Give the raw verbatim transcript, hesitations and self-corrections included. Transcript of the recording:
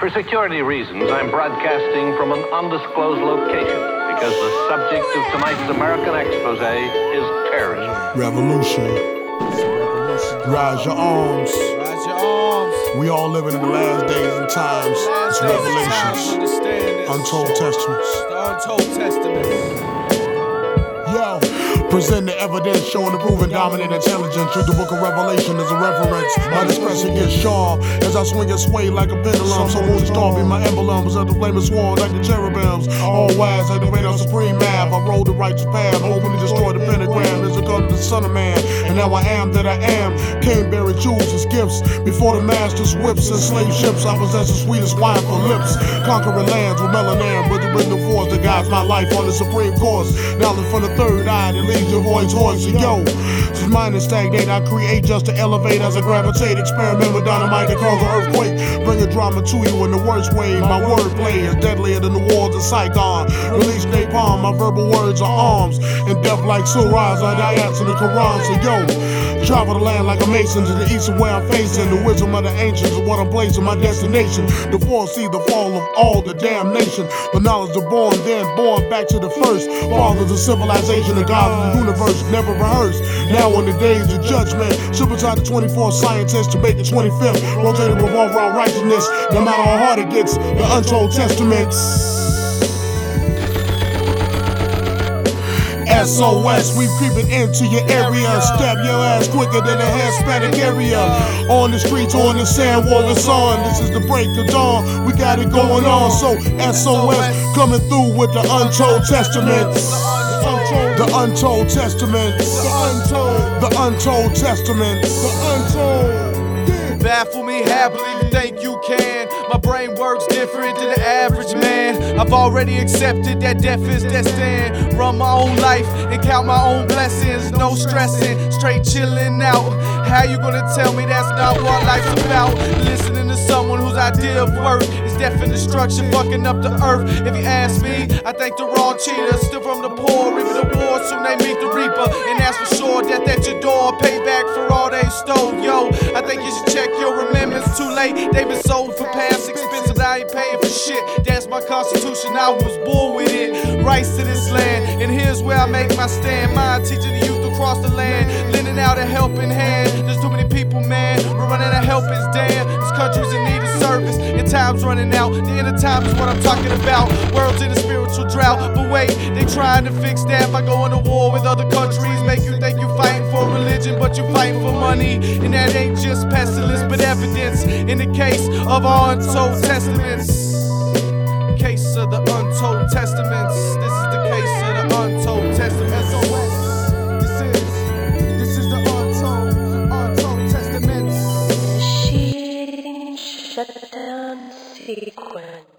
For security reasons, I'm broadcasting from an undisclosed location because the subject of tonight's American expose is terrorism. Revolution. Rise your arms. Rise your arms. We all living in the last days and times. It's revelations. Untold testaments. The Untold Testaments. Yo, present the evidence showing the proven dominant intelligence. Through the book of Revelation as a reference. My discretion gets sharp as I swing and sway like a pendulum. So won't star be my emblem. As I the flame is sword like the cherubims. All wise like the radar supreme map. I rode the righteous path, hoping to destroy the pentagram. As I come to the Son of Man, and now I am that I am. Came bearing jewels as gifts before the master's whips and slave ships. I possess the sweetest wine for lips. Conquering lands with melanin, with the rhythm force that guides my life on the supreme course. Knowledge from the third eye that leads your voice hoarse. And yo, since mine is stagnate, I create just to elevate as I gravitate. Experiment with dynamite that cause an earthquake. Bring a drama to you in the worst way. My wordplay is deadlier than the walls of Saigon. Release napalm, my verbal words are arms. And death like surahs are ayats in the Quran. So yo, travel the land like a mason to the east of where I'm facing. The wisdom of the ancients is what I'm placing my destination. To foresee the fall of all the damnation. The knowledge of born, then born back to the first. Fathers of civilization, the God of the universe, never rehearsed. Now on the days of judgment, superside the twenty-fourth scientists to make the twenty-fifth. Rotating with all around righteousness, no matter how hard it gets. The Untold Testaments. S O S, we creeping into your area. Stab your ass quicker than a Hispanic area. On the streets, on the sand wall, it's on. This is the break of dawn. We got it going on. So S O S coming through with the Untold Testaments. The Untold Testaments. The Untold. The Untold Testaments. The Untold. Baffle me happily to think you can. My brain works different than the average man. I've already accepted that death is destined. Run my own life and count my own blessings. No stressing, straight chilling out. How you gonna tell me that's not what life's about? Listening to someone whose idea of work is death and destruction, fucking up the earth. If you ask me, I think the wrong cheaters steal from the poor, reaping the war, soon they meet the reaper. And that's for sure, death at your door, payback for all they stole. Yo, I think you should check your remembrance. Too late, they've been sold for past expensive. I ain't paying for shit. That's my constitution, I was born with it. Rights to this land, and here's where I make my stand. Mind teaching the youth across the land, lending out a helping hand. There's too many people, man. We're running out of help is damn. This country's in need of service, and time's running out. The end of time is what I'm talking about. World's in a spiritual drought, but wait, they trying to fix that by going to war with other countries. Make you think you fighting for religion, but you fighting for money. And that ain't just pestilence, but evidence in the case of our Untold Testaments. Case of the Untold Testaments. This is the case of the Untold Testaments. S O S. This is, this is the Untold, Untold Testaments. Machine shut down sequence.